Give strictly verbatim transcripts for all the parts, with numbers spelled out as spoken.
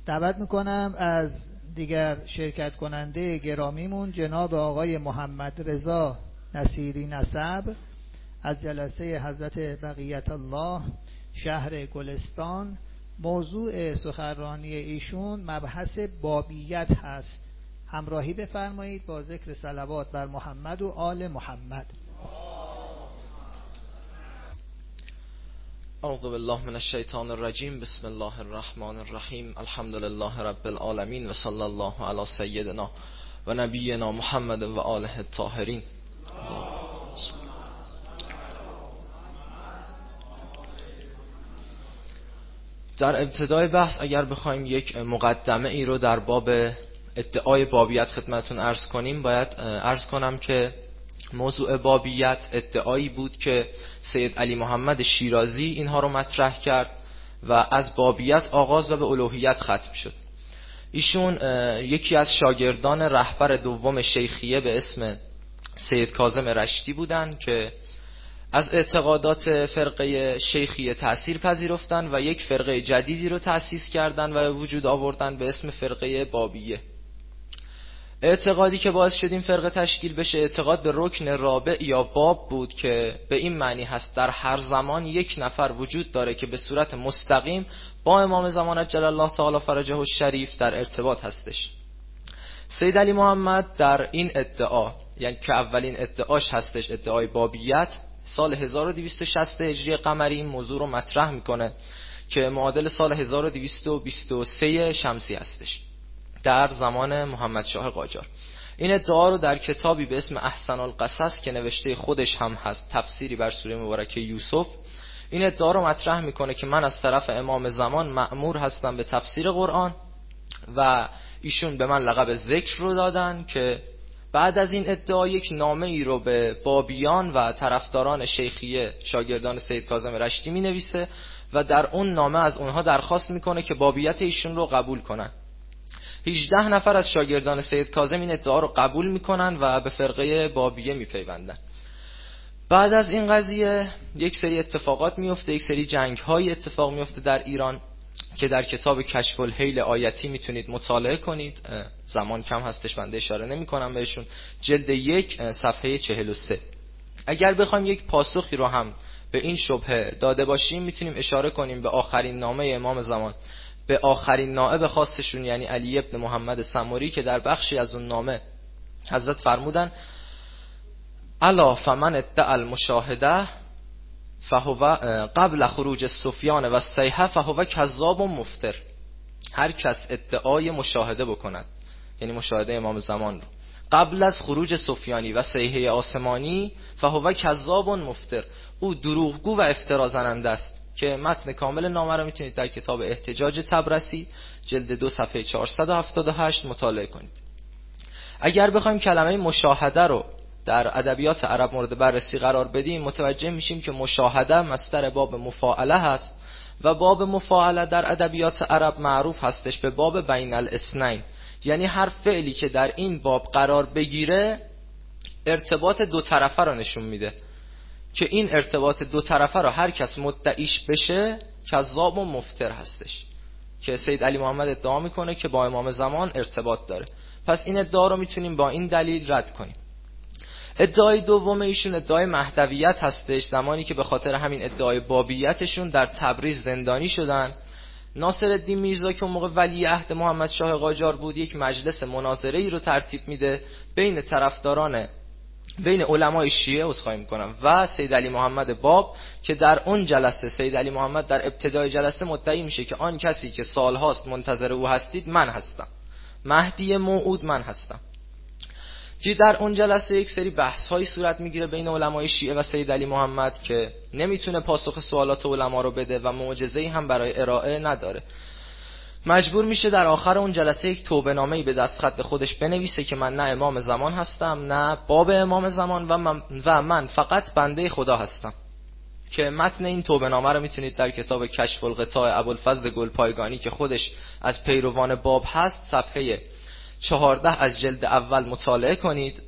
دعوت میکنم از دیگر شرکت کننده گرامیمون جناب آقای محمد رضا نصیری نسب از جلسه حضرت بقیت الله شهر گلستان. موضوع سخنرانی ایشون مبحث بابیت هست. همراهی بفرمایید با ذکر صلوات بر محمد و آل محمد. اعوذ بالله من الشیطان الرجیم. بسم الله الرحمن الرحیم. الحمد لله رب العالمین و صلی الله علی سیدنا و نبینا محمد و آله الطاهرین. در ابتدای بحث اگر بخوایم یک مقدمه ای رو در باب ادعای بابیت خدمتون عرض کنیم، باید عرض کنم که موضوع بابیت ادعایی بود که سید علی محمد شیرازی اینها رو مطرح کرد و از بابیت آغاز و به الوهیت ختم شد. ایشون یکی از شاگردان رهبر دوم شیخیه به اسم سید کاظم رشتی بودند که از اعتقادات فرقه شیخیه تأثیر پذیرفتن و یک فرقه جدیدی رو تأسیس کردن و وجود آوردن به اسم فرقه بابیه. اعتقادی که باعث شد این فرقه تشکیل بشه اعتقاد به رکن رابع یا باب بود که به این معنی هست در هر زمان یک نفر وجود داره که به صورت مستقیم با امام زمان عجل الله تعالی فرجه الشریف در ارتباط هستش. سید علی محمد در این ادعا، یعنی که اولین ادعاش هستش ادعای بابیت، سال هزار و دویست و شصت هجری قمری این موضوع رو مطرح میکنه که معادل سال هزار و دویست و بیست و سه شمسی هستش در زمان محمد شاه قاجار. این ادعا رو در کتابی به اسم احسن القصص که نوشته خودش هم هست، تفسیری بر سوره مبارکه یوسف، این ادعا رو مطرح میکنه که من از طرف امام زمان مأمور هستم به تفسیر قرآن و ایشون به من لقب ذکر رو دادن که بعد از این ادعا یک نامه ای رو به بابیان و طرفداران شیخیه شاگردان سید کاظم رشتی می نویسه و در اون نامه از اونها درخواست میکنه که بابیت ایشون رو قبول کنن. هجده نفر از شاگردان سید کاظم این ادعا رو قبول میکنن و به فرقه بابیه میپیوندن. بعد از این قضیه یک سری اتفاقات میفته، یک سری جنگ های اتفاق میفته در ایران که در کتاب کشف الحیل آیتی میتونید مطالعه کنید. زمان کم هستش بنده اشاره نمی کنم بهشون. جلد یک صفحه چهل و سه. اگر بخوایم یک پاسخی رو هم به این شبهه داده باشیم میتونیم اشاره کنیم به آخرین نامه امام زمان به آخرین نائب خاصشون، یعنی علی ابن محمد سمری، که در بخشی از اون نامه حضرت فرمودن الا فمن ادعا المشاهده فهو قبل خروج السفیان و الصیحه فهو کذاب و مفتر. هر کس ادعای مشاهده بکند، یعنی مشاهده امام زمان رو، قبل از خروج سفیانی و صیحه آسمانی، فهو کذاب و مفتر، او دروغگو و افترا زننده است. که متن کامل نامه رو میتونید در کتاب احتجاج تبرسی جلد دو صفحه چهارصد و هفتاد و هشت مطالعه کنید. اگر بخوایم کلمه مشاهده رو در ادبیات عرب مورد بررسی قرار بدیم، متوجه میشیم که مشاهده مصدر باب مفاعله هست و باب مفاعله در ادبیات عرب معروف هستش به باب بین الاثنین، یعنی هر فعلی که در این باب قرار بگیره ارتباط دو طرفه رو نشون میده که این ارتباط دو طرفه رو هر کس مدعیش بشه کذاب و مفتر هستش، که سید علی محمد ادعا میکنه که با امام زمان ارتباط داره. پس این ادعا رو میتونیم با این دلیل رد کنیم. ادعای دوم ایشون ادعای مهدویت هستش. زمانی که به خاطر همین ادعای بابیتشون در تبریز زندانی شدن، ناصرالدین میرزا که اون موقع ولی عهد محمد شاه قاجار بود یک مجلس مناظره ای رو ترتیب میده بین طرفداران بین علمای شیعه عذرخواهی میکنم و سید علی محمد باب، که در اون جلسه سید علی محمد در ابتدای جلسه مدعی میشه که آن کسی که سالهاست منتظر او هستید من هستم، مهدی موعود من هستم. که در اون جلسه یک سری بحث های صورت میگیره بین علمای شیعه و سید علی محمد که نمیتونه پاسخ سوالات علما رو بده و معجزه‌ای هم برای ارائه نداره. مجبور میشه در آخر اون جلسه یک توبه نامه‌ای به دست خط خودش بنویسه که من نه امام زمان هستم نه باب امام زمان و من, و من فقط بنده خدا هستم. که متن این توبه نامه رو میتونید در کتاب کشف القطاع ابوالفضل گلپایگانی که خودش از پیروان باب هست صفحه چهارده از جلد اول مطالعه کنید.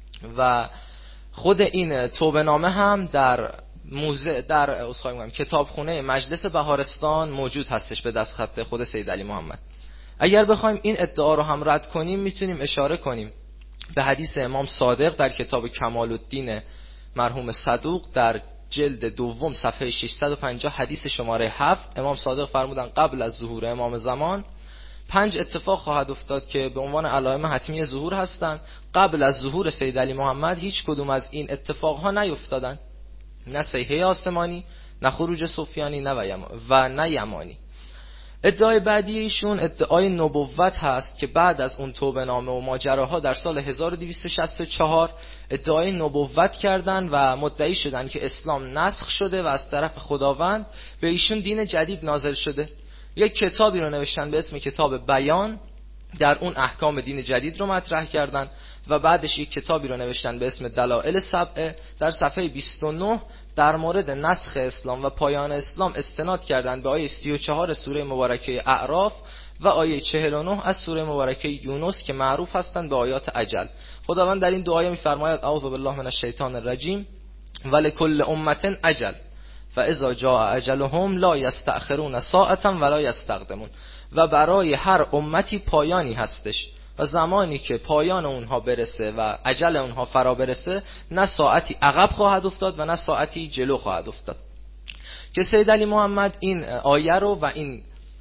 و خود این توبه نامه هم در موزه در اسخای میگم کتابخونه مجلس بهارستان موجود هستش به دست خط خود سید علی محمد. اگر بخوایم این ادعا رو هم رد کنیم میتونیم اشاره کنیم به حدیث امام صادق در کتاب کمال الدین مرحوم صدوق در جلد دوم صفحه ششصد و پنجاه حدیث شماره هفت. امام صادق فرمودن قبل از ظهور امام زمان پنج اتفاق خواهد افتاد که به عنوان علائم حتمی ظهور هستند. قبل از ظهور سید علی محمد هیچ کدوم از این اتفاقها نیفتادند، نه صیحه آسمانی، نه خروج سفیانی، نه و نه یمانی. ادعای بعدی ایشون ادعای نبوت هست که بعد از اون توبه نامه و ماجراها در سال هزار و دویست و شصت و چهار ادعای نبوت کردن و مدعی شدن که اسلام نسخ شده و از طرف خداوند به ایشون دین جدید نازل شده. یک کتابی رو نوشتن به اسم کتاب بیان، در اون احکام دین جدید رو مطرح کردن و بعدش یک کتابی رو نوشتن به اسم دلائل سبعه. در صفحه بیست و نه در مورد نسخ اسلام و پایان اسلام استناد کردند به آیه سی و چهار سوره مبارکه اعراف و آیه چهل و نه از سوره مبارکه یونس که معروف هستند به آیات اجل. خداوند در این دو آیه می‌فرماید اعوذ بالله من الشیطان الرجیم ولکل امة اجل فاذا جاء اجلهم لا یستأخرون ساعة ولا یستقدمون. و برای هر امتی پایانی هستش و زمانی که پایان اونها برسه و اجل اونها فرا برسه نه ساعتی عقب خواهد افتاد و نه ساعتی جلو خواهد افتاد. که سید علی محمد این آیه رو و این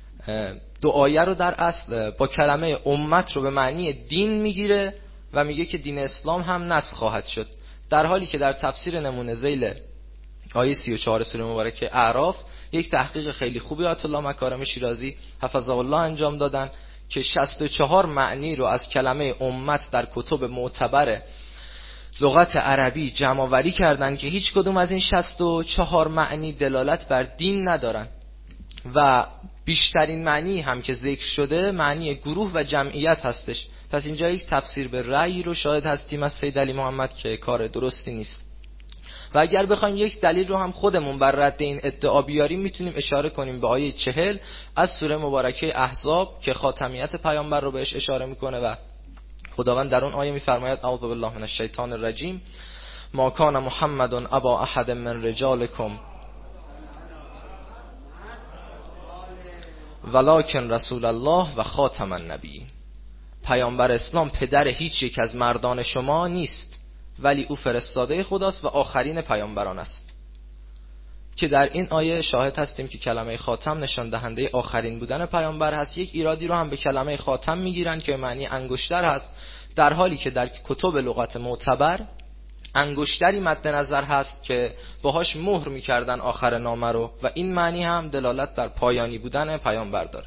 دو آیه رو در اصل با کلمه امت رو به معنی دین میگیره و میگه که دین اسلام هم نسخ خواهد شد، در حالی که در تفسیر نمونه ذیل آیه سی و چهار سوره مبارکه اعراف یک تحقیق خیلی خوبی آیت الله مکارم شیرازی حفظه الله انجام دادن که شصت و چهار معنی رو از کلمه امت در کتب معتبر لغت عربی جمع آوری کردن که هیچ کدوم از این شصت و چهار معنی دلالت بر دین ندارن و بیشترین معنی هم که ذکر شده معنی گروه و جمعیت هستش. پس اینجا یک تفسیر به رأی رو شاهد هستیم از سید علی محمد که کار درستی نیست. و اگر بخوایم یک دلیل رو هم خودمون بر رد این ادعا بیاریم میتونیم اشاره کنیم به آیه چهل از سوره مبارکه احزاب که خاتمیت پیامبر رو بهش اشاره میکنه و خداوند در اون آیه میفرماید اعوذ بالله من الشیطان الرجیم ما کان محمد ابا احد من رجالکم ولکن رسول الله و خاتم النبیین. پیامبر اسلام پدر هیچ یک از مردان شما نیست ولی او فرستاده خداست و آخرین پیامبران است. که در این آیه شاهد هستیم که کلمه خاتم نشان دهنده آخرین بودن پیامبر هست. یک ایرادی رو هم به کلمه خاتم میگیرن که معنی انگشتر هست، در حالی که در کتب لغت معتبر انگشتری مد نظر هست که باهاش مهر میکردن آخر نامه رو و این معنی هم دلالت بر پایانی بودن پیامبر داره.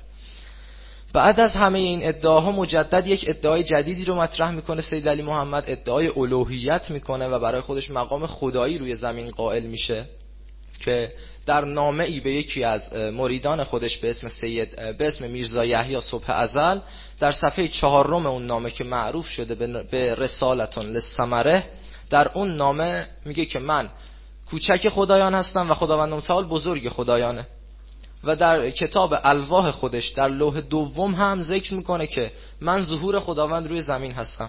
بعد از همه این ادعاها مجدد یک ادعای جدیدی رو مطرح میکنه سید علی محمد، ادعای الوهیت میکنه و برای خودش مقام خدایی روی زمین قائل میشه که در نامه ای به یکی از مریدان خودش به اسم سید به اسم میرزا یحیی صبح ازل در صفحه چهارم اون نامه که معروف شده به رسالتون للثمره، در اون نامه میگه که من کوچک خدایان هستم و خداوند متعال بزرگ خدایانه. و در کتاب الواح خودش در لوح دوم هم ذکر میکنه که من ظهور خداوند روی زمین هستم.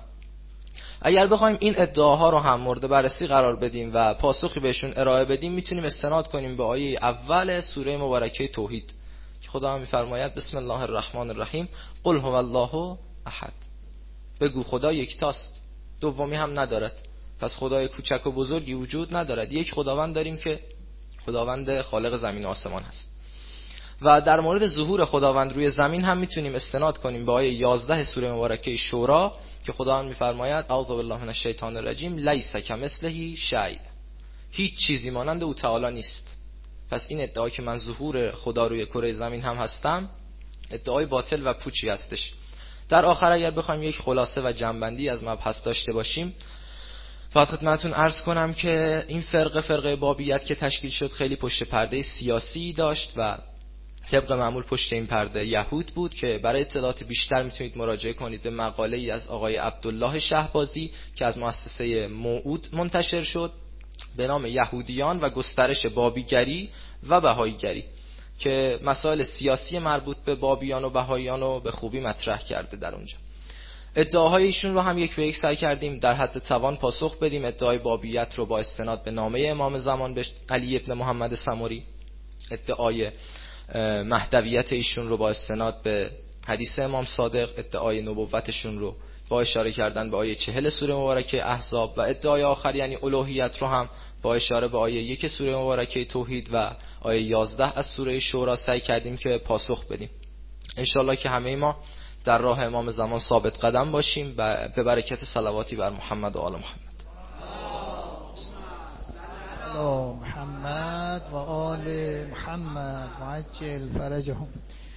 اگر بخوایم این ادعاها رو هم مورد بررسی قرار بدیم و پاسخی بهشون ارائه بدیم میتونیم استناد کنیم به آیه اول سوره مبارکه توحید که خدا هم میفرماید بسم الله الرحمن الرحیم قل هو الله احد. بگو خدا یکتاست، دومی هم ندارد، پس خدای کوچک و بزرگی وجود ندارد، یک خداوند داریم که خداوند خالق زمین و آسمان هست. و در مورد ظهور خداوند روی زمین هم میتونیم استناد کنیم به آیه یازده سوره مبارکه شورا که خداوند میفرماید اعوذ بالله من الشیطان الرجیم لیس کمثله شیء، هیچ چیزی مانند او تعالی نیست. پس این ادعا که من ظهور خدا روی کره زمین هم هستم ادعای باطل و پوچی هستش. در آخر اگر بخوایم یک خلاصه و جنبندی از مبحث داشته باشیم، فقط خدمتتون عرض کنم که این فرقه فرقه بابیت که تشکیل شد خیلی پشت پرده سیاسی داشت و طبق معمول پشت این پرده یهود بود که برای اطلاعات بیشتر میتونید مراجعه کنید به مقاله ای از آقای عبدالله شهبازی که از مؤسسه موعود منتشر شد به نام یهودیان و گسترش بابیگری و بهاییگری که مسائل سیاسی مربوط به بابیان و بهاییان رو به خوبی مطرح کرده. در اونجا ادعاهای ایشون رو هم یک به یک سعی کردیم در حد توان پاسخ بدیم. ادعای بابیت رو با استناد به نامه امام زمان به علی ابن محمد سمری، ادعای مهدویت ایشون رو با استناد به حدیث امام صادق، ادعای نبوتشون رو با اشاره کردن به آیه چهل سوره مبارکه احزاب، و ادعای آخر یعنی الوهیت رو هم با اشاره به آیه یک سوره مبارکه توحید و آیه یازده از سوره شورا سعی کردیم که پاسخ بدیم. انشالله که همه ما در راه امام زمان ثابت قدم باشیم و به برکت صلواتی بر محمد و آل محمد. محمد و آل محمد وعجل فرجهم.